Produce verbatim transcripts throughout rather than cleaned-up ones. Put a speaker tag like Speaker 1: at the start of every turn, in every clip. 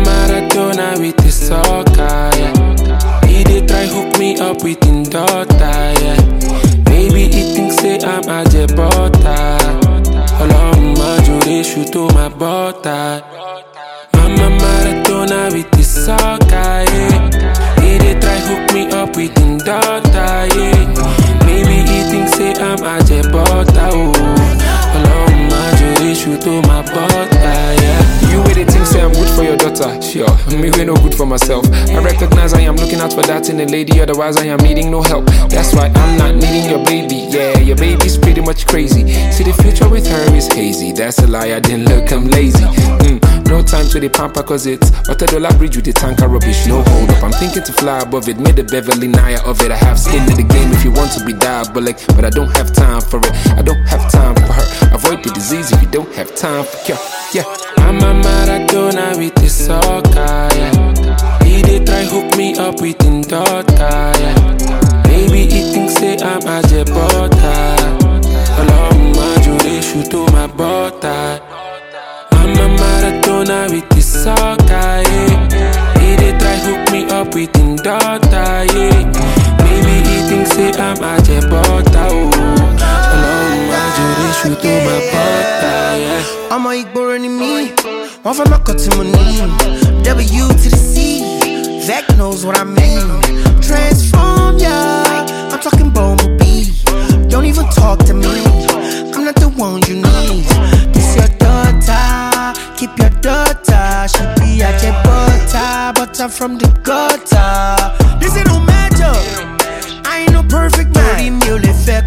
Speaker 1: Maradona with the soccer, yeah. He dey try hook me up with him daughter, yeah. Maybe he thinks say I'm a jebota. Ọlọ́run má jòrè shoot to my butter. Mama Maradona with the soccer, yeah. He dey try hook me up with him daughter, yeah. Maybe he thinks say I'm a jebota, oh. Ọlọ́run má jòrè shoot to my butter, yeah.
Speaker 2: You really think say I'm good for your daughter? Sure, me we no good for myself. I recognize I am looking out for that in a lady, otherwise I am needing no help. That's why I'm not needing your baby. Yeah, your baby's pretty much crazy. See, the future with her is hazy. That's a lie, I didn't look, I'm lazy. Mm, no time to the pamper cause it's Water Dollar Bridge with the tanker rubbish, no hold up. I'm thinking to fly above it, made the Beverly Naya of it. I have skin in the game if you want to be diabolic, but I don't have time for it. I don't have time for her. Avoid the disease if you don't have time for cure. Yeah.
Speaker 1: I'm a Maradona with the soccer, yeah. He dey try hook me up with him daughter, yeah. Maybe he thinks say I'm a jebota. Ọlọ́run má jòrè shoot to my butter. I'm a Maradona with the soccer, yeah. He dey try hook me up with him daughter, yeah. Maybe he thinks say I'm a jebota, oh. Ọlọ́run má jòrè shoot to my butter, yeah.
Speaker 3: I'm a Igbo in me. One from my cut to my knee. W to the C. Vec knows what I mean. Transform, yeah. I'm talking Bumblebee. Don't even talk to me. I'm not the one you need. This your daughter. Keep your daughter. She be at your butter. But I'm from the gutter. This ain't no magic. I ain't no perfect man. Mule fake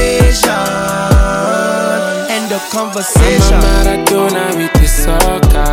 Speaker 3: occasion. End of conversation.
Speaker 1: I'm a Maradona with the soccer,